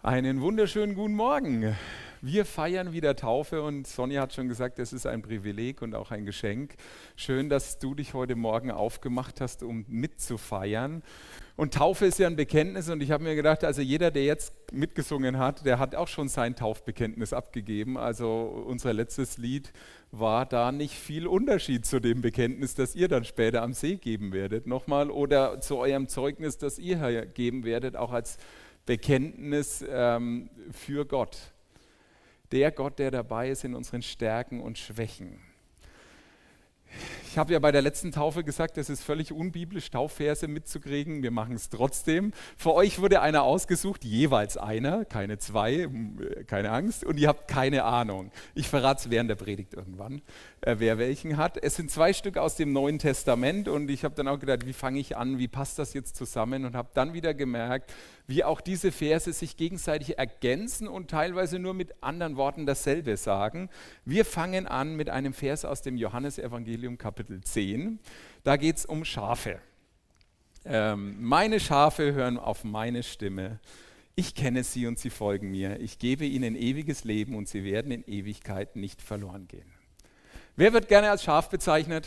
Einen wunderschönen guten Morgen. Wir feiern wieder Taufe und Sonja hat schon gesagt, es ist ein Privileg und auch ein Geschenk. Schön, dass du dich heute Morgen aufgemacht hast, um mitzufeiern. Und Taufe ist ja ein Bekenntnis und ich habe mir gedacht, also jeder, der jetzt mitgesungen hat, der hat auch schon sein Taufbekenntnis abgegeben. Also unser letztes Lied war da nicht viel Unterschied zu dem Bekenntnis, das ihr dann später am See geben werdet. Nochmal oder zu eurem Zeugnis, das ihr hier geben werdet, auch als Bekenntnis für Gott. Der Gott, der dabei ist in unseren Stärken und Schwächen. Ich habe ja bei der letzten Taufe gesagt, es ist völlig unbiblisch, Taufverse mitzukriegen. Wir machen es trotzdem. Für euch wurde einer ausgesucht, jeweils einer, keine zwei, keine Angst. Und ihr habt keine Ahnung. Ich verrate es während der Predigt irgendwann, wer welchen hat. Es sind 2 Stück aus dem Neuen Testament und ich habe dann auch gedacht, wie fange ich an, wie passt das jetzt zusammen? Und habe dann wieder gemerkt, wie auch diese Verse sich gegenseitig ergänzen und teilweise nur mit anderen Worten dasselbe sagen. Wir fangen an mit einem Vers aus dem Johannesevangelium Kapitel 10. Da geht es um Schafe. Meine Schafe hören auf meine Stimme. Ich kenne sie und sie folgen mir. Ich gebe ihnen ewiges Leben und sie werden in Ewigkeit nicht verloren gehen. Wer wird gerne als Schaf bezeichnet?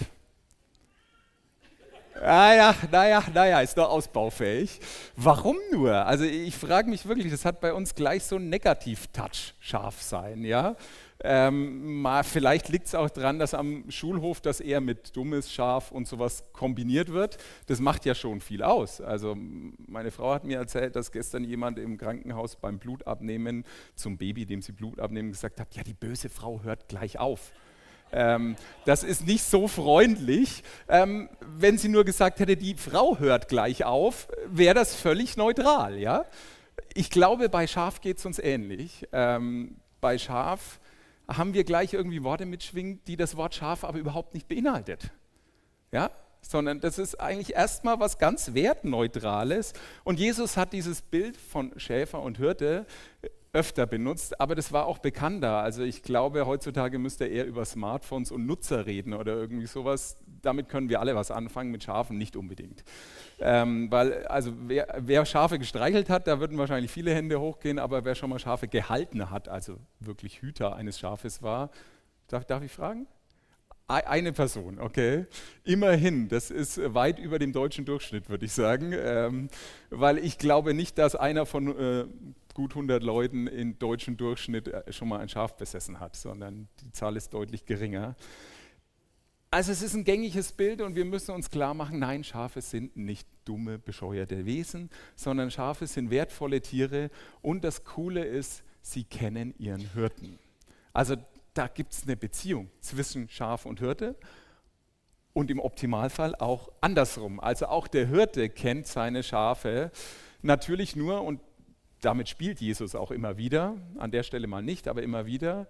Naja, ist doch ausbaufähig. Warum nur? Also ich frage mich wirklich, das hat bei uns gleich so einen Negativ-Touch, Schaf sein, ja? Vielleicht liegt es auch daran, dass am Schulhof das eher mit dummes Schaf und sowas kombiniert wird. Das macht ja schon viel aus. Also meine Frau hat mir erzählt, dass gestern jemand im Krankenhaus beim Blutabnehmen zum Baby, dem sie Blut abnehmen, gesagt hat, ja, die böse Frau hört gleich auf. Das ist nicht so freundlich. Wenn sie nur gesagt hätte, die Frau hört gleich auf, wäre das völlig neutral. Ja? Ich glaube, bei Schaf geht es uns ähnlich. Bei Schaf haben wir gleich irgendwie Worte mitschwingen, die das Wort Schaf aber überhaupt nicht beinhaltet. Ja? Sondern das ist eigentlich erstmal was ganz Wertneutrales. Und Jesus hat dieses Bild von Schäfer und Hirte öfter benutzt, aber das war auch bekannter. Also ich glaube, heutzutage müsste er eher über Smartphones und Nutzer reden oder irgendwie sowas. Damit können wir alle was anfangen, mit Schafen nicht unbedingt. Weil, also wer Schafe gestreichelt hat, da würden wahrscheinlich viele Hände hochgehen, aber wer schon mal Schafe gehalten hat, also wirklich Hüter eines Schafes war, darf ich fragen? Eine Person, okay. Immerhin, das ist weit über dem deutschen Durchschnitt, würde ich sagen, weil ich glaube nicht, dass einer von gut 100 Leuten im deutschen Durchschnitt schon mal ein Schaf besessen hat, sondern die Zahl ist deutlich geringer. Also es ist ein gängiges Bild und wir müssen uns klar machen, nein, Schafe sind nicht dumme, bescheuerte Wesen, sondern Schafe sind wertvolle Tiere und das Coole ist, sie kennen ihren Hirten. Also da gibt es eine Beziehung zwischen Schaf und Hirte und im Optimalfall auch andersrum. Also auch der Hirte kennt seine Schafe natürlich nur, und damit spielt Jesus auch immer wieder, an der Stelle mal nicht, aber immer wieder,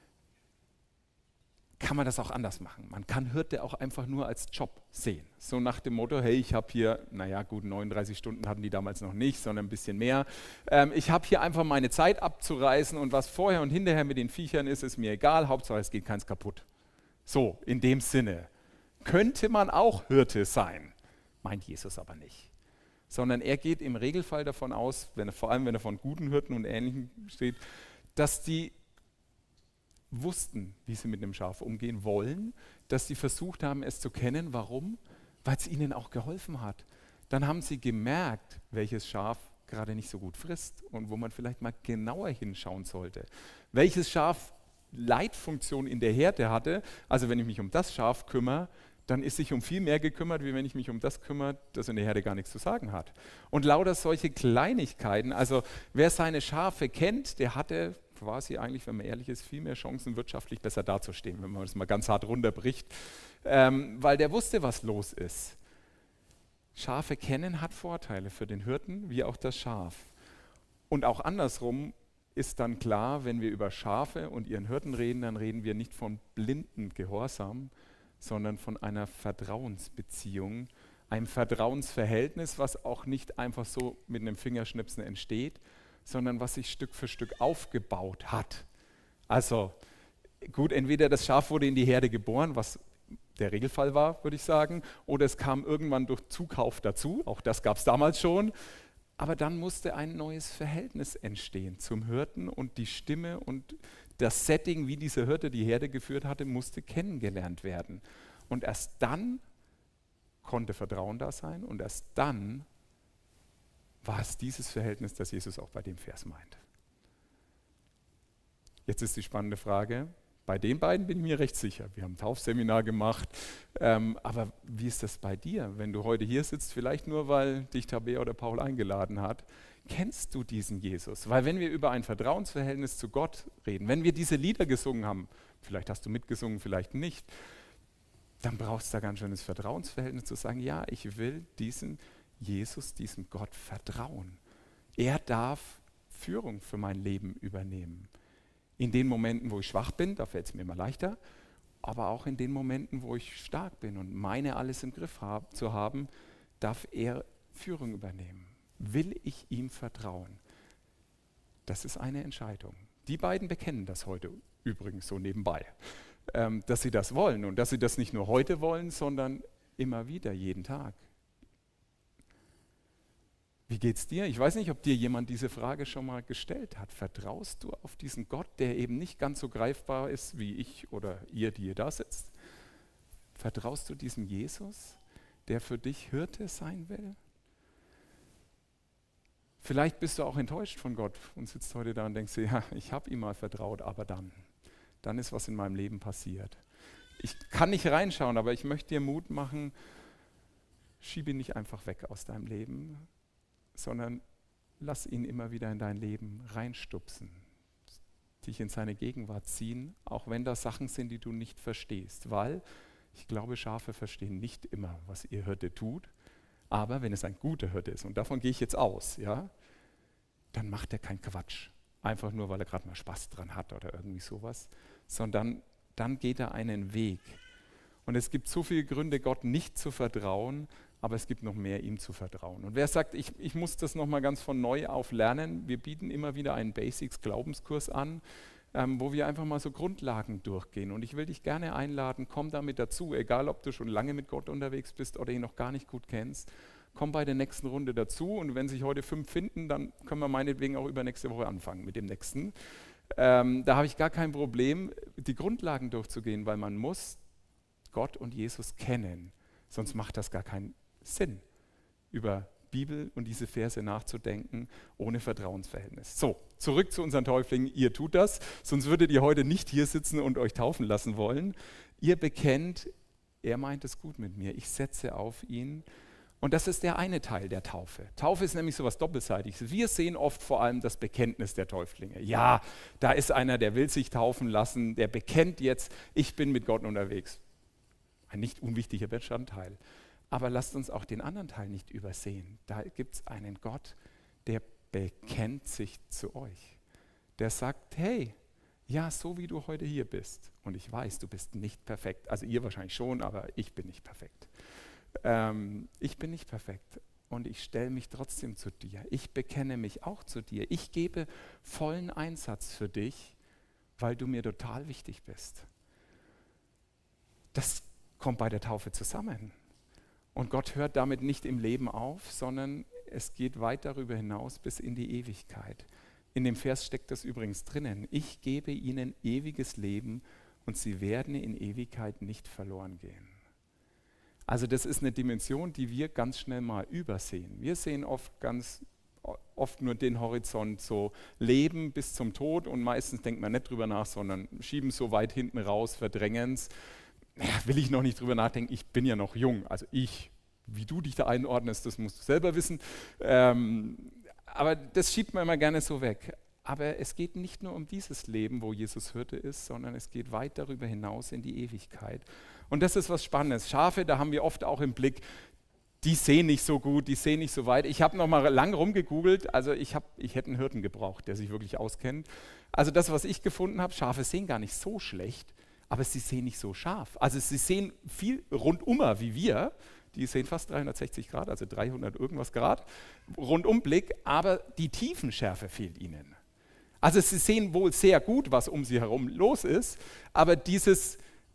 kann man das auch anders machen. Man kann Hirte auch einfach nur als Job sehen. So nach dem Motto, hey, ich habe hier, naja gut, 39 Stunden hatten die damals noch nicht, sondern ein bisschen mehr. Ich habe hier einfach meine Zeit abzureißen und was vorher und hinterher mit den Viechern ist, ist mir egal, Hauptsache es geht keins kaputt. So, in dem Sinne. Könnte man auch Hirte sein, meint Jesus aber nicht. Sondern er geht im Regelfall davon aus, vor allem wenn er von guten Hirten und Ähnlichem steht, dass die wussten, wie sie mit einem Schaf umgehen wollen, dass sie versucht haben, es zu kennen. Warum? Weil es ihnen auch geholfen hat. Dann haben sie gemerkt, welches Schaf gerade nicht so gut frisst und wo man vielleicht mal genauer hinschauen sollte. Welches Schaf Leitfunktion in der Herde hatte, also wenn ich mich um das Schaf kümmere, dann ist sich um viel mehr gekümmert, wie wenn ich mich um das kümmere, das in der Herde gar nichts zu sagen hat. Und lauter solche Kleinigkeiten, also wer seine Schafe kennt, der hatte quasi eigentlich, wenn man ehrlich ist, viel mehr Chancen, wirtschaftlich besser dazustehen, wenn man das mal ganz hart runterbricht, weil der wusste, was los ist. Schafe kennen hat Vorteile für den Hirten, wie auch das Schaf. Und auch andersrum ist dann klar, wenn wir über Schafe und ihren Hirten reden, dann reden wir nicht von blinden Gehorsam, sondern von einer Vertrauensbeziehung, einem Vertrauensverhältnis, was auch nicht einfach so mit einem Fingerschnipsen entsteht, sondern was sich Stück für Stück aufgebaut hat. Also gut, entweder das Schaf wurde in die Herde geboren, was der Regelfall war, würde ich sagen, oder es kam irgendwann durch Zukauf dazu, auch das gab es damals schon, Aber dann musste ein neues Verhältnis entstehen zum Hirten und die Stimme und das Setting, wie dieser Hirte die Herde geführt hatte, musste kennengelernt werden. Und erst dann konnte Vertrauen da sein und erst dann war es dieses Verhältnis, das Jesus auch bei dem Vers meint. Jetzt ist die spannende Frage, bei den beiden bin ich mir recht sicher. Wir haben ein Taufseminar gemacht, aber wie ist das bei dir, wenn du heute hier sitzt, vielleicht nur, weil dich Tabea oder Paul eingeladen hat? Kennst du diesen Jesus? Weil wenn wir über ein Vertrauensverhältnis zu Gott reden, wenn wir diese Lieder gesungen haben, vielleicht hast du mitgesungen, vielleicht nicht, dann brauchst du da ganz schönes Vertrauensverhältnis zu sagen, ja, ich will diesem Jesus, diesem Gott vertrauen. Er darf Führung für mein Leben übernehmen. In den Momenten, wo ich schwach bin, da fällt es mir immer leichter, aber auch in den Momenten, wo ich stark bin und meine alles im Griff zu haben, darf er Führung übernehmen. Will ich ihm vertrauen? Das ist eine Entscheidung. Die beiden bekennen das heute übrigens so nebenbei, dass sie das wollen und dass sie das nicht nur heute wollen, sondern immer wieder, jeden Tag. Wie geht's dir? Ich weiß nicht, ob dir jemand diese Frage schon mal gestellt hat. Vertraust du auf diesen Gott, der eben nicht ganz so greifbar ist wie ich oder ihr, die ihr da sitzt? Vertraust du diesem Jesus, der für dich Hirte sein will? Vielleicht bist du auch enttäuscht von Gott und sitzt heute da und denkst dir, ja, ich habe ihm mal vertraut, aber dann ist was in meinem Leben passiert. Ich kann nicht reinschauen, aber ich möchte dir Mut machen, schieb ihn nicht einfach weg aus deinem Leben, sondern lass ihn immer wieder in dein Leben reinstupsen, dich in seine Gegenwart ziehen, auch wenn das Sachen sind, die du nicht verstehst, weil ich glaube, Schafe verstehen nicht immer, was ihr Hirte tut, aber wenn es ein guter Hirte ist, und davon gehe ich jetzt aus, ja, dann macht er keinen Quatsch, einfach nur, weil er gerade mal Spaß dran hat oder irgendwie sowas, sondern dann geht er einen Weg. Und es gibt so viele Gründe, Gott nicht zu vertrauen, aber es gibt noch mehr, ihm zu vertrauen. Und wer sagt, ich muss das nochmal ganz von neu auf lernen, wir bieten immer wieder einen Basics-Glaubenskurs an, wo wir einfach mal so Grundlagen durchgehen. Und ich will dich gerne einladen, komm damit dazu, egal ob du schon lange mit Gott unterwegs bist oder ihn noch gar nicht gut kennst, komm bei der nächsten Runde dazu und wenn sich heute 5 finden, dann können wir meinetwegen auch übernächste Woche anfangen mit dem nächsten. Da habe ich gar kein Problem, die Grundlagen durchzugehen, weil man muss Gott und Jesus kennen, sonst macht das gar keinen Sinn, über Bibel und diese Verse nachzudenken, ohne Vertrauensverhältnis. So, zurück zu unseren Täuflingen. Ihr tut das, sonst würdet ihr heute nicht hier sitzen und euch taufen lassen wollen. Ihr bekennt, er meint es gut mit mir, ich setze auf ihn. Und das ist der eine Teil der Taufe. Taufe ist nämlich so etwas Doppelseitiges. Wir sehen oft vor allem das Bekenntnis der Täuflinge. Ja, da ist einer, der will sich taufen lassen, der bekennt jetzt, ich bin mit Gott unterwegs. Ein nicht unwichtiger Bestandteil. Aber lasst uns auch den anderen Teil nicht übersehen. Da gibt es einen Gott, der bekennt sich zu euch. Der sagt, hey, ja, so wie du heute hier bist. Und ich weiß, du bist nicht perfekt. Also ihr wahrscheinlich schon, aber ich bin nicht perfekt. Ich bin nicht perfekt und ich stelle mich trotzdem zu dir. Ich bekenne mich auch zu dir. Ich gebe vollen Einsatz für dich, weil du mir total wichtig bist. Das kommt bei der Taufe zusammen. Und Gott hört damit nicht im Leben auf, sondern es geht weit darüber hinaus bis in die Ewigkeit. In dem Vers steckt das übrigens drinnen. Ich gebe ihnen ewiges Leben und sie werden in Ewigkeit nicht verloren gehen. Also das ist eine Dimension, die wir ganz schnell mal übersehen. Wir sehen oft nur den Horizont, so Leben bis zum Tod und meistens denkt man nicht drüber nach, sondern schieben es so weit hinten raus, verdrängen es. Ja, will ich noch nicht drüber nachdenken, ich bin ja noch jung. Also wie du dich da einordnest, das musst du selber wissen. Aber das schiebt man immer gerne so weg. Aber es geht nicht nur um dieses Leben, wo Jesus Hirte ist, sondern es geht weit darüber hinaus in die Ewigkeit. Und das ist was Spannendes. Schafe, da haben wir oft auch im Blick, die sehen nicht so gut, die sehen nicht so weit. Ich habe noch mal lang rumgegoogelt, also ich hätte einen Hirten gebraucht, der sich wirklich auskennt. Also das, was ich gefunden habe, Schafe sehen gar nicht so schlecht, aber sie sehen nicht so scharf. Also sie sehen viel rundumer wie wir, die sehen fast 360 Grad, also 300 irgendwas Grad, Rundumblick, aber die Tiefenschärfe fehlt ihnen. Also sie sehen wohl sehr gut, was um sie herum los ist, aber dieses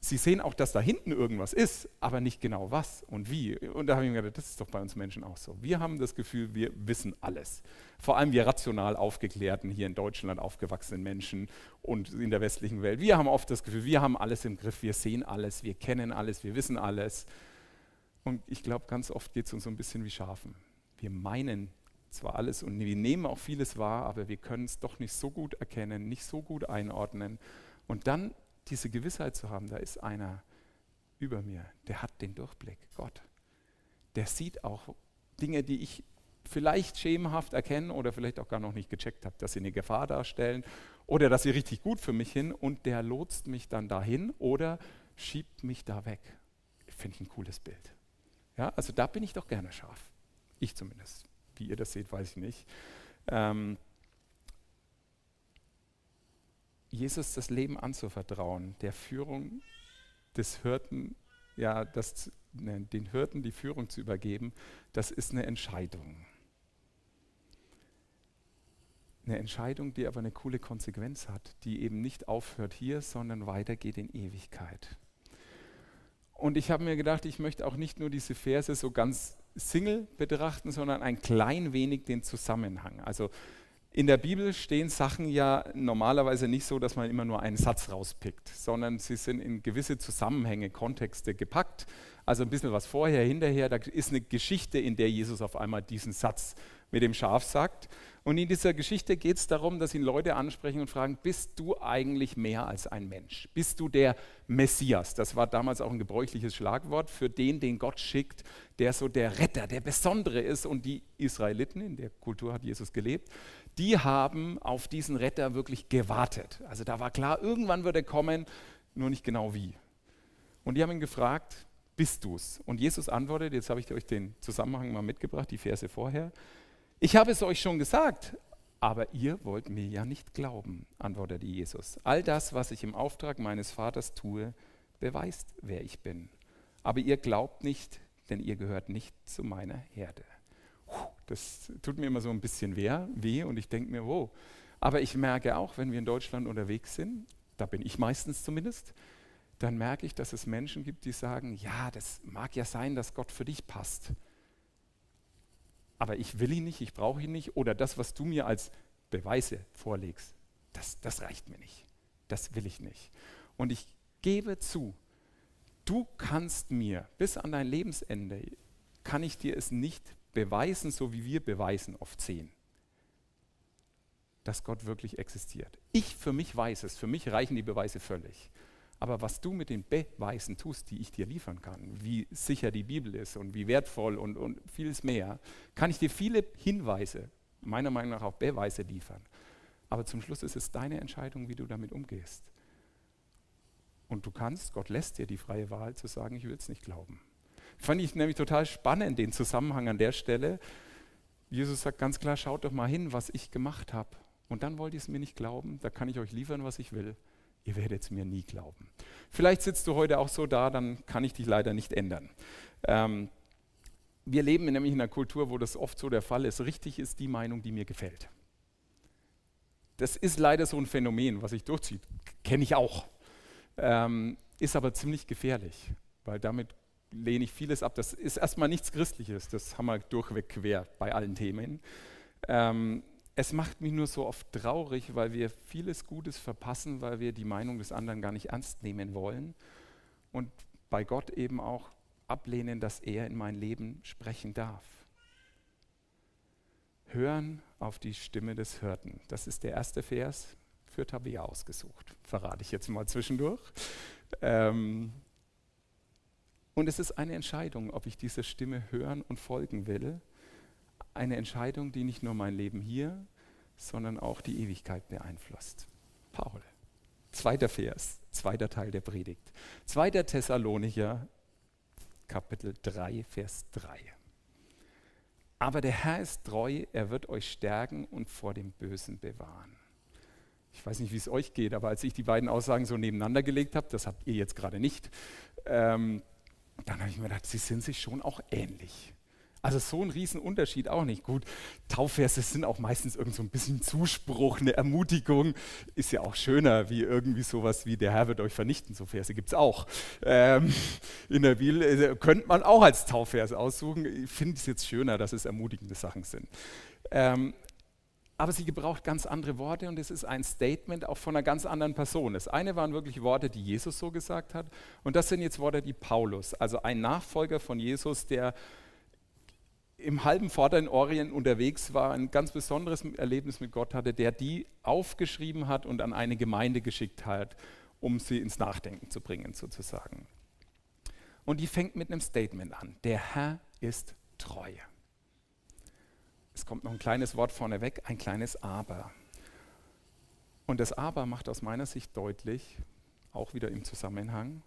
Sie sehen auch, dass da hinten irgendwas ist, aber nicht genau was und wie. Und da habe ich mir gedacht, das ist doch bei uns Menschen auch so. Wir haben das Gefühl, wir wissen alles. Vor allem wir rational aufgeklärten, hier in Deutschland aufgewachsenen Menschen und in der westlichen Welt. Wir haben oft das Gefühl, wir haben alles im Griff, wir sehen alles, wir kennen alles, wir wissen alles. Und ich glaube, ganz oft geht es uns so ein bisschen wie Schafen. Wir meinen zwar alles und wir nehmen auch vieles wahr, aber wir können es doch nicht so gut erkennen, nicht so gut einordnen. Und dann diese Gewissheit zu haben, da ist einer über mir, der hat den Durchblick, Gott. Der sieht auch Dinge, die ich vielleicht schemenhaft erkenne oder vielleicht auch gar noch nicht gecheckt habe, dass sie eine Gefahr darstellen oder dass sie richtig gut für mich sind und der lotst mich dann dahin oder schiebt mich da weg. Finde ich ein cooles Bild. Ja, also da bin ich doch gerne scharf. Ich zumindest. Wie ihr das seht, weiß ich nicht. Jesus das Leben anzuvertrauen, der Führung des Hirten, den Hirten die Führung zu übergeben, das ist eine Entscheidung. Eine Entscheidung, die aber eine coole Konsequenz hat, die eben nicht aufhört hier, sondern weitergeht in Ewigkeit. Und ich habe mir gedacht, ich möchte auch nicht nur diese Verse so ganz Single betrachten, sondern ein klein wenig den Zusammenhang. Also in der Bibel stehen Sachen ja normalerweise nicht so, dass man immer nur einen Satz rauspickt, sondern sie sind in gewisse Zusammenhänge, Kontexte gepackt. Also ein bisschen was vorher, hinterher, da ist eine Geschichte, in der Jesus auf einmal diesen Satz mit dem Schaf sagt. Und in dieser Geschichte geht es darum, dass ihn Leute ansprechen und fragen, bist du eigentlich mehr als ein Mensch? Bist du der Messias? Das war damals auch ein gebräuchliches Schlagwort für den Gott schickt, der so der Retter, der Besondere ist. Und die Israeliten, in der Kultur hat Jesus gelebt, die haben auf diesen Retter wirklich gewartet. Also da war klar, irgendwann wird er kommen, nur nicht genau wie. Und die haben ihn gefragt, bist du's? Und Jesus antwortet, jetzt habe ich euch den Zusammenhang mal mitgebracht, die Verse vorher. Ich habe es euch schon gesagt, aber ihr wollt mir ja nicht glauben, antwortete Jesus. All das, was ich im Auftrag meines Vaters tue, beweist, wer ich bin. Aber ihr glaubt nicht, denn ihr gehört nicht zu meiner Herde. Das tut mir immer so ein bisschen weh und ich denke mir, wow. Aber ich merke auch, wenn wir in Deutschland unterwegs sind, da bin ich meistens zumindest, dann merke ich, dass es Menschen gibt, die sagen, ja, das mag ja sein, dass Gott für dich passt. Aber ich will ihn nicht, ich brauche ihn nicht. Oder das, was du mir als Beweise vorlegst, das reicht mir nicht. Das will ich nicht. Und ich gebe zu, du kannst mir bis an dein Lebensende, kann ich dir es nicht beweisen, so wie wir beweisen auf 10, dass Gott wirklich existiert. Ich für mich weiß es, für mich reichen die Beweise völlig. Aber was du mit den Beweisen tust, die ich dir liefern kann, wie sicher die Bibel ist und wie wertvoll und vieles mehr, kann ich dir viele Hinweise, meiner Meinung nach auch Beweise liefern. Aber zum Schluss ist es deine Entscheidung, wie du damit umgehst. Und du kannst, Gott lässt dir die freie Wahl zu sagen, ich will es nicht glauben. Fand ich nämlich total spannend, den Zusammenhang an der Stelle. Jesus sagt ganz klar, schaut doch mal hin, was ich gemacht habe. Und dann wollt ihr es mir nicht glauben, da kann ich euch liefern, was ich will. Ihr werdet es mir nie glauben. Vielleicht sitzt du heute auch so da, dann kann ich dich leider nicht ändern. Wir leben nämlich in einer Kultur, wo das oft so der Fall ist. Richtig ist die Meinung, die mir gefällt. Das ist leider so ein Phänomen, was sich durchzieht. Kenne ich auch. Ist aber ziemlich gefährlich, weil damit lehne ich vieles ab. Das ist erstmal nichts Christliches, das haben wir durchweg quer bei allen Themen. Es macht mich nur so oft traurig, weil wir vieles Gutes verpassen, weil wir die Meinung des anderen gar nicht ernst nehmen wollen und bei Gott eben auch ablehnen, dass er in mein Leben sprechen darf. Hören auf die Stimme des Hirten. Das ist der erste Vers für Tabea ausgesucht. Verrate ich jetzt mal zwischendurch. Und es ist eine Entscheidung, ob ich dieser Stimme hören und folgen will. Eine Entscheidung, die nicht nur mein Leben hier, sondern auch die Ewigkeit beeinflusst. Paul, 2. Vers, 2. Teil der Predigt. 2. Thessalonicher, Kapitel 3, Vers 3. Aber der Herr ist treu, er wird euch stärken und vor dem Bösen bewahren. Ich weiß nicht, wie es euch geht, aber als ich die beiden Aussagen so nebeneinander gelegt habe, das habt ihr jetzt gerade nicht, dann habe ich mir gedacht, sie sind sich schon auch ähnlich. Also so ein Riesenunterschied auch nicht. Gut, Taufverse sind auch meistens irgend so ein bisschen Zuspruch, eine Ermutigung. Ist ja auch schöner, wie irgendwie sowas wie der Herr wird euch vernichten. So Verse gibt es auch. In der Bibel könnte man auch als Taufverse aussuchen. Ich finde es jetzt schöner, dass es ermutigende Sachen sind. Aber sie gebraucht ganz andere Worte und es ist ein Statement auch von einer ganz anderen Person. Das eine waren wirklich Worte, die Jesus so gesagt hat und das sind jetzt Worte, die Paulus, also ein Nachfolger von Jesus, der im halben Vorderen Orient unterwegs war, ein ganz besonderes Erlebnis mit Gott hatte, der die aufgeschrieben hat und an eine Gemeinde geschickt hat, um sie ins Nachdenken zu bringen sozusagen. Und die fängt mit einem Statement an. Der Herr ist treu. Es kommt noch ein kleines Wort vorneweg, ein kleines Aber. Und das Aber macht aus meiner Sicht deutlich, auch wieder im Zusammenhang,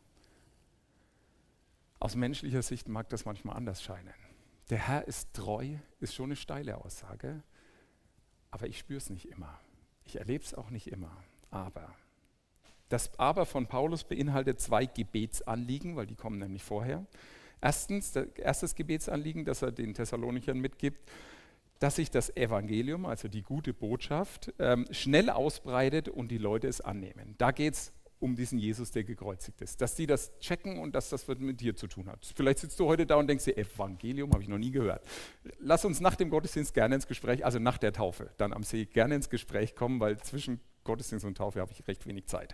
aus menschlicher Sicht mag das manchmal anders scheinen. Der Herr ist treu, ist schon eine steile Aussage, aber ich spüre es nicht immer. Ich erlebe es auch nicht immer. Aber das Aber von Paulus beinhaltet 2 Gebetsanliegen, weil die kommen nämlich vorher. Erstes Gebetsanliegen, das er den Thessalonichern mitgibt, dass sich das Evangelium, also die gute Botschaft, schnell ausbreitet und die Leute es annehmen. Da geht es um diesen Jesus, der gekreuzigt ist. Dass die das checken und dass das mit dir zu tun hat. Vielleicht sitzt du heute da und denkst dir, Evangelium habe ich noch nie gehört. Lass uns nach dem Gottesdienst gerne ins Gespräch, also nach der Taufe, dann am See gerne ins Gespräch kommen, weil zwischen Gottesdienst und Taufe habe ich recht wenig Zeit.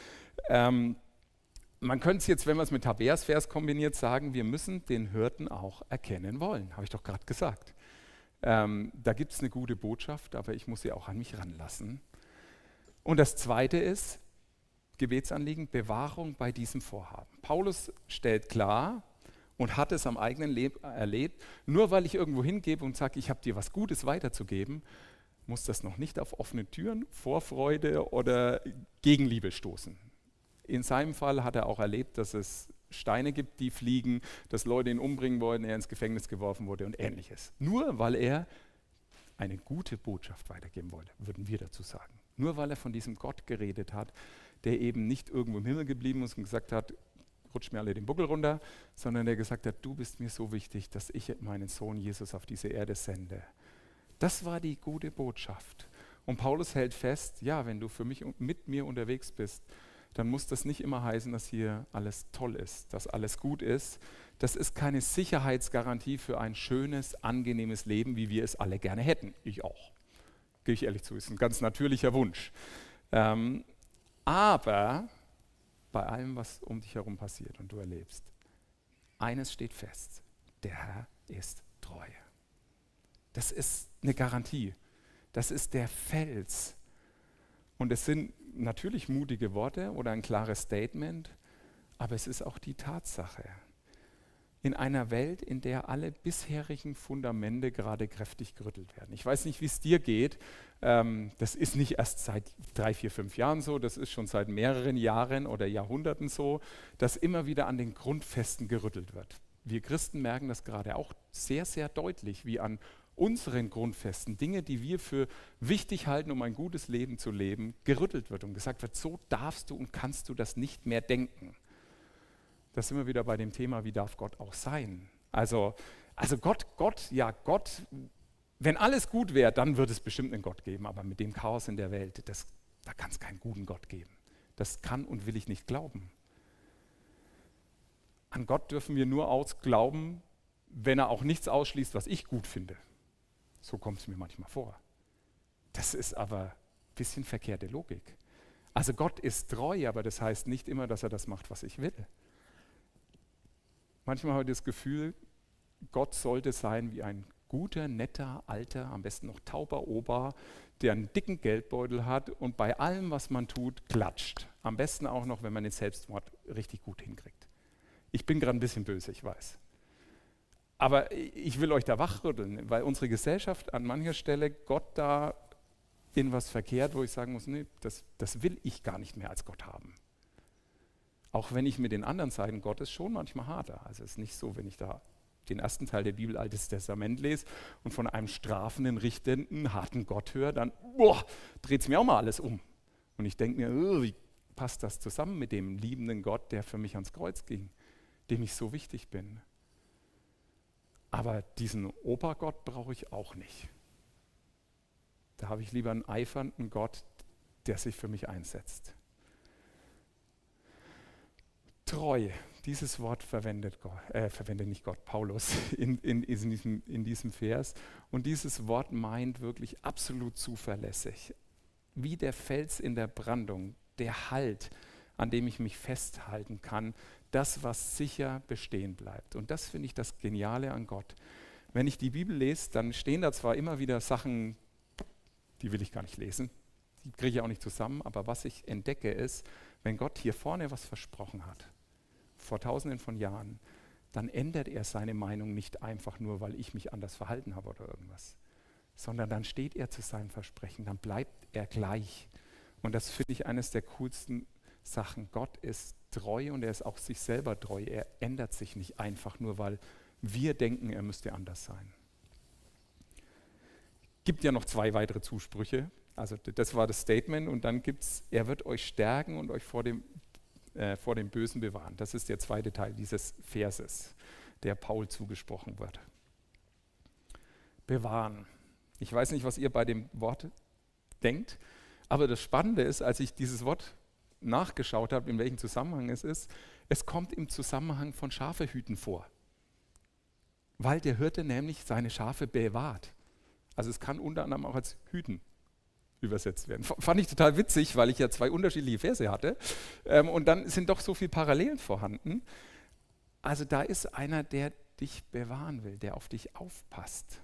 Man könnte es jetzt, wenn man es mit Tabers-Vers kombiniert, sagen, wir müssen den Hirten auch erkennen wollen. Habe ich doch gerade gesagt. Da gibt es eine gute Botschaft, aber ich muss sie auch an mich ranlassen. Und das Zweite ist, Gebetsanliegen, Bewahrung bei diesem Vorhaben. Paulus stellt klar und hat es am eigenen Leben erlebt, nur weil ich irgendwo hingebe und sage, ich habe dir was Gutes weiterzugeben, muss das noch nicht auf offene Türen, Vorfreude oder Gegenliebe stoßen. In seinem Fall hat er auch erlebt, dass es Steine gibt, die fliegen, dass Leute ihn umbringen wollten, er ins Gefängnis geworfen wurde und Ähnliches. Nur weil er eine gute Botschaft weitergeben wollte, würden wir dazu sagen. Nur weil er von diesem Gott geredet hat, der eben nicht irgendwo im Himmel geblieben ist und gesagt hat, rutscht mir alle den Buckel runter, sondern der gesagt hat, du bist mir so wichtig, dass ich meinen Sohn Jesus auf diese Erde sende. Das war die gute Botschaft. Und Paulus hält fest, ja, wenn du für mich und mit mir unterwegs bist, dann muss das nicht immer heißen, dass hier alles toll ist, dass alles gut ist. Das ist keine Sicherheitsgarantie für ein schönes, angenehmes Leben, wie wir es alle gerne hätten. Ich auch. Gebe ich ehrlich zu, ist ein ganz natürlicher Wunsch. Aber bei allem, was um dich herum passiert und du erlebst, eines steht fest, der Herr ist treu. Das ist eine Garantie. Das ist der Fels. Und es sind natürlich mutige Worte oder ein klares Statement, aber es ist auch die Tatsache. In einer Welt, in der alle bisherigen Fundamente gerade kräftig gerüttelt werden. Ich weiß nicht, wie es dir geht. Das ist nicht erst seit 3, 4, 5 Jahren so, das ist schon seit mehreren Jahren oder Jahrhunderten so, dass immer wieder an den Grundfesten gerüttelt wird. Wir Christen merken das gerade auch sehr, sehr deutlich, wie an unseren Grundfesten, Dinge, die wir für wichtig halten, um ein gutes Leben zu leben, gerüttelt wird und gesagt wird, so darfst du und kannst du das nicht mehr denken. Da sind wir wieder bei dem Thema, wie darf Gott auch sein? Also Gott, wenn alles gut wäre, dann würde es bestimmt einen Gott geben, aber mit dem Chaos in der Welt, da kann es keinen guten Gott geben. Das kann und will ich nicht glauben. An Gott dürfen wir nur glauben, wenn er auch nichts ausschließt, was ich gut finde. So kommt es mir manchmal vor. Das ist aber ein bisschen verkehrte Logik. Also Gott ist treu, aber das heißt nicht immer, dass er das macht, was ich will. Manchmal habe ich das Gefühl, Gott sollte sein wie ein guter, netter, alter, am besten noch tauber Opa, der einen dicken Geldbeutel hat und bei allem, was man tut, klatscht. Am besten auch noch, wenn man den Selbstmord richtig gut hinkriegt. Ich bin gerade ein bisschen böse, ich weiß. Aber ich will euch da wachrütteln, weil unsere Gesellschaft an mancher Stelle Gott da in was verkehrt, wo ich sagen muss, nee, das will ich gar nicht mehr als Gott haben. Auch wenn ich mit den anderen Seiten Gottes schon manchmal hadere. Also es ist nicht so, wenn ich da den ersten Teil der Bibel, Altes Testament, lese und von einem strafenden, richtenden, harten Gott höre, dann dreht es mir auch mal alles um. Und ich denke mir, wie passt das zusammen mit dem liebenden Gott, der für mich ans Kreuz ging, dem ich so wichtig bin? Aber diesen Obergott brauche ich auch nicht. Da habe ich lieber einen eifernden Gott, der sich für mich einsetzt. Treu, dieses Wort verwendet nicht Gott, Paulus in diesem Vers. Und dieses Wort meint wirklich absolut zuverlässig. Wie der Fels in der Brandung, der Halt, an dem ich mich festhalten kann, das, was sicher bestehen bleibt. Und das finde ich das Geniale an Gott. Wenn ich die Bibel lese, dann stehen da zwar immer wieder Sachen, die will ich gar nicht lesen, die kriege ich auch nicht zusammen, aber was ich entdecke ist, wenn Gott hier vorne was versprochen hat, vor tausenden von Jahren, dann ändert er seine Meinung nicht einfach nur, weil ich mich anders verhalten habe oder irgendwas, sondern dann steht er zu seinem Versprechen, dann bleibt er gleich. Und das finde ich eines der coolsten Sachen. Gott ist treu und er ist auch sich selber treu. Er ändert sich nicht einfach nur, weil wir denken, er müsste anders sein. Gibt ja noch 2 weitere Zusprüche. Also das war das Statement und dann gibt es, er wird euch stärken und euch vor dem Bösen bewahren. Das ist der zweite Teil dieses Verses, der Paul zugesprochen wird. Bewahren. Ich weiß nicht, was ihr bei dem Wort denkt, aber das Spannende ist, als ich dieses Wort nachgeschaut habe, in welchem Zusammenhang es ist, es kommt im Zusammenhang von Schafehüten vor. Weil der Hirte nämlich seine Schafe bewahrt. Also es kann unter anderem auch als Hüten übersetzt werden. Fand ich total witzig, weil ich ja 2 unterschiedliche Verse hatte. Und dann sind doch so viele Parallelen vorhanden. Also da ist einer, der dich bewahren will, der auf dich aufpasst.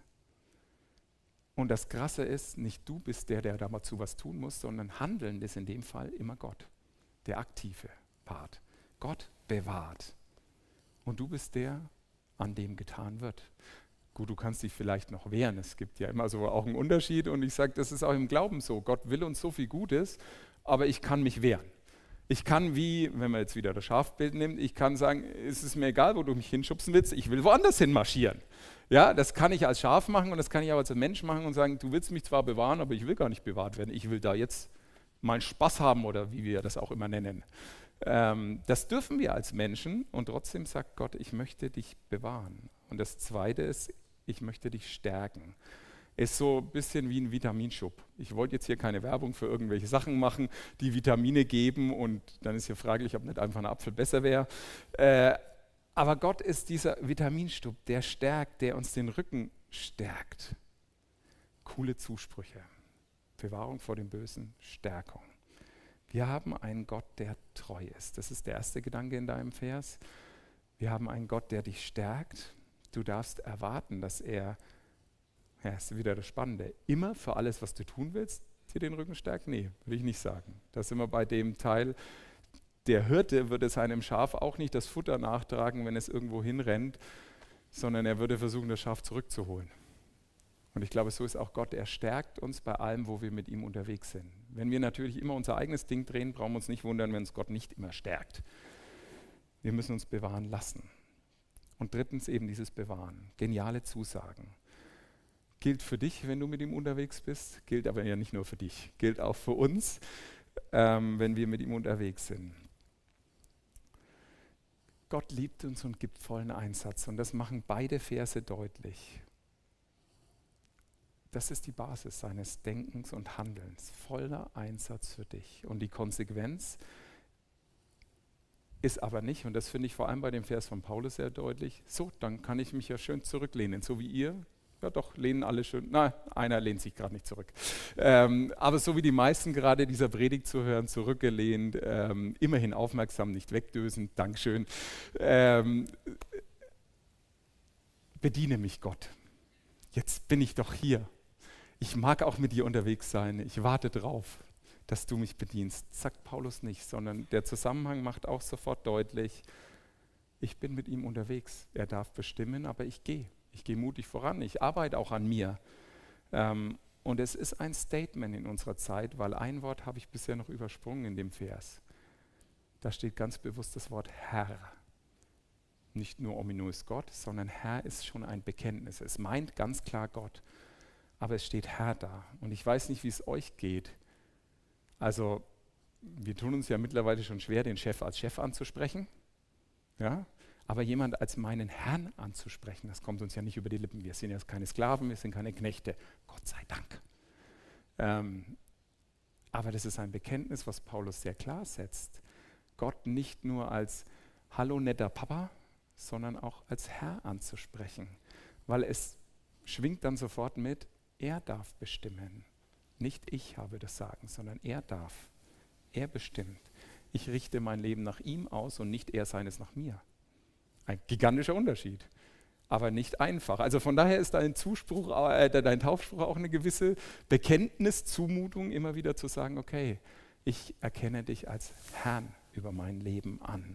Und das Krasse ist, nicht du bist der dazu was tun muss, sondern handeln ist in dem Fall immer Gott, der aktive Part. Gott bewahrt. Und du bist der, an dem getan wird. Gut, du kannst dich vielleicht noch wehren. Es gibt ja immer so auch einen Unterschied und ich sage, das ist auch im Glauben so. Gott will uns so viel Gutes, aber ich kann mich wehren. Ich kann wenn man jetzt wieder das Schafbild nimmt, ich kann sagen, es ist mir egal, wo du mich hinschubsen willst, ich will woanders hin marschieren. Ja, das kann ich als Schaf machen und das kann ich auch als Mensch machen und sagen, du willst mich zwar bewahren, aber ich will gar nicht bewahrt werden. Ich will da jetzt meinen Spaß haben oder wie wir das auch immer nennen. Das dürfen wir als Menschen und trotzdem sagt Gott, ich möchte dich bewahren. Und das Zweite ist, ich möchte dich stärken. Ist so ein bisschen wie ein Vitaminschub. Ich wollte jetzt hier keine Werbung für irgendwelche Sachen machen, die Vitamine geben und dann ist ja fraglich, ob nicht einfach ein Apfel besser wäre. Aber Gott ist dieser Vitaminschub, der stärkt, der uns den Rücken stärkt. Coole Zusprüche. Bewahrung vor dem Bösen, Stärkung. Wir haben einen Gott, der treu ist. Das ist der erste Gedanke in deinem Vers. Wir haben einen Gott, der dich stärkt. Du darfst erwarten, dass er, ja, ist wieder das Spannende, immer für alles, was du tun willst, dir den Rücken stärkt? Nee, will ich nicht sagen. Da sind wir bei dem Teil, der Hirte würde seinem Schaf auch nicht das Futter nachtragen, wenn es irgendwo hinrennt, sondern er würde versuchen, das Schaf zurückzuholen. Und ich glaube, so ist auch Gott. Er stärkt uns bei allem, wo wir mit ihm unterwegs sind. Wenn wir natürlich immer unser eigenes Ding drehen, brauchen wir uns nicht wundern, wenn uns Gott nicht immer stärkt. Wir müssen uns bewahren lassen. Und drittens eben dieses Bewahren. Geniale Zusagen. Gilt für dich, wenn du mit ihm unterwegs bist, gilt aber ja nicht nur für dich, gilt auch für uns, wenn wir mit ihm unterwegs sind. Gott liebt uns und gibt vollen Einsatz und das machen beide Verse deutlich. Das ist die Basis seines Denkens und Handelns. Voller Einsatz für dich. Und die Konsequenz ist aber nicht, und das finde ich vor allem bei dem Vers von Paulus sehr deutlich, so, dann kann ich mich ja schön zurücklehnen, so wie ihr. Ja doch, lehnen alle schön, na, einer lehnt sich gerade nicht zurück. Aber so wie die meisten gerade dieser Predigt zu hören, zurückgelehnt, immerhin aufmerksam, nicht wegdösen, Dankeschön. Bediene mich, Gott. Jetzt bin ich doch hier. Ich mag auch mit dir unterwegs sein. Ich warte drauf, dass du mich bedienst. Sagt Paulus nicht, sondern der Zusammenhang macht auch sofort deutlich, ich bin mit ihm unterwegs. Er darf bestimmen, aber ich gehe. Ich gehe mutig voran. Ich arbeite auch an mir. Und es ist ein Statement in unserer Zeit, weil ein Wort habe ich bisher noch übersprungen in dem Vers. Da steht ganz bewusst das Wort Herr. Nicht nur ominös Gott, sondern Herr ist schon ein Bekenntnis. Es meint ganz klar Gott. Aber es steht Herr da. Und ich weiß nicht, wie es euch geht. Also, wir tun uns ja mittlerweile schon schwer, den Chef als Chef anzusprechen. Ja? Aber jemand als meinen Herrn anzusprechen, das kommt uns ja nicht über die Lippen. Wir sind ja keine Sklaven, wir sind keine Knechte. Gott sei Dank. Aber das ist ein Bekenntnis, was Paulus sehr klar setzt. Gott nicht nur als hallo netter Papa, sondern auch als Herr anzusprechen. Weil es schwingt dann sofort mit, er darf bestimmen. Nicht ich habe das Sagen, sondern er darf. Er bestimmt. Ich richte mein Leben nach ihm aus und nicht er seines nach mir. Ein gigantischer Unterschied, aber nicht einfach. Also von daher ist dein Taufspruch auch eine gewisse Bekenntniszumutung, immer wieder zu sagen, okay, ich erkenne dich als Herrn über mein Leben an.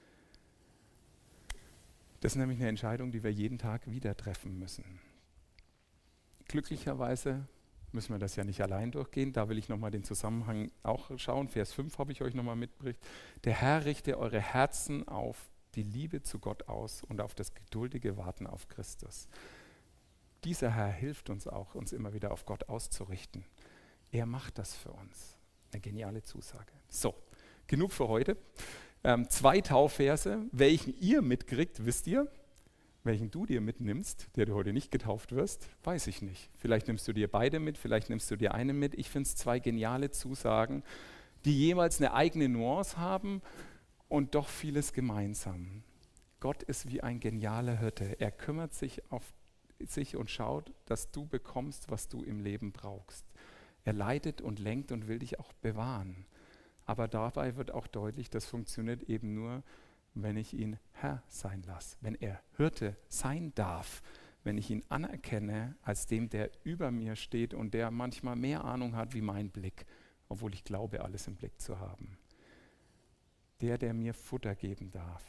Das ist nämlich eine Entscheidung, die wir jeden Tag wieder treffen müssen. Glücklicherweise müssen wir das ja nicht allein durchgehen. Da will ich nochmal den Zusammenhang auch schauen. Vers 5 habe ich euch nochmal mitgebracht. Der Herr richte eure Herzen auf die Liebe zu Gott aus und auf das geduldige Warten auf Christus. Dieser Herr hilft uns auch, uns immer wieder auf Gott auszurichten. Er macht das für uns. Eine geniale Zusage. So, genug für heute. 2 Taufverse. Welchen ihr mitkriegt, wisst ihr? Welchen du dir mitnimmst, der du heute nicht getauft wirst, weiß ich nicht. Vielleicht nimmst du dir beide mit, vielleicht nimmst du dir einen mit. Ich finde es 2 geniale Zusagen, die jeweils eine eigene Nuance haben und doch vieles gemeinsam. Gott ist wie ein genialer Hirte. Er kümmert sich auf sich und schaut, dass du bekommst, was du im Leben brauchst. Er leitet und lenkt und will dich auch bewahren. Aber dabei wird auch deutlich, das funktioniert eben nur, wenn ich ihn Herr sein lasse, wenn er Hirte sein darf, wenn ich ihn anerkenne als dem, der über mir steht und der manchmal mehr Ahnung hat wie mein Blick, obwohl ich glaube, alles im Blick zu haben. Der mir Futter geben darf.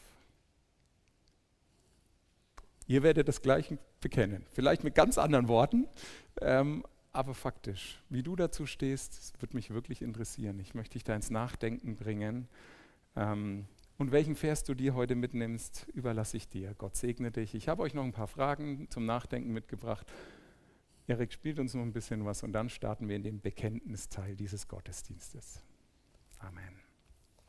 Ihr werdet das Gleiche bekennen, vielleicht mit ganz anderen Worten, aber faktisch. Wie du dazu stehst, das wird mich wirklich interessieren. Ich möchte dich da ins Nachdenken bringen. Und welchen Vers du dir heute mitnimmst, überlasse ich dir. Gott segne dich. Ich habe euch noch ein paar Fragen zum Nachdenken mitgebracht. Erik spielt uns noch ein bisschen was und dann starten wir in den Bekenntnisteil dieses Gottesdienstes.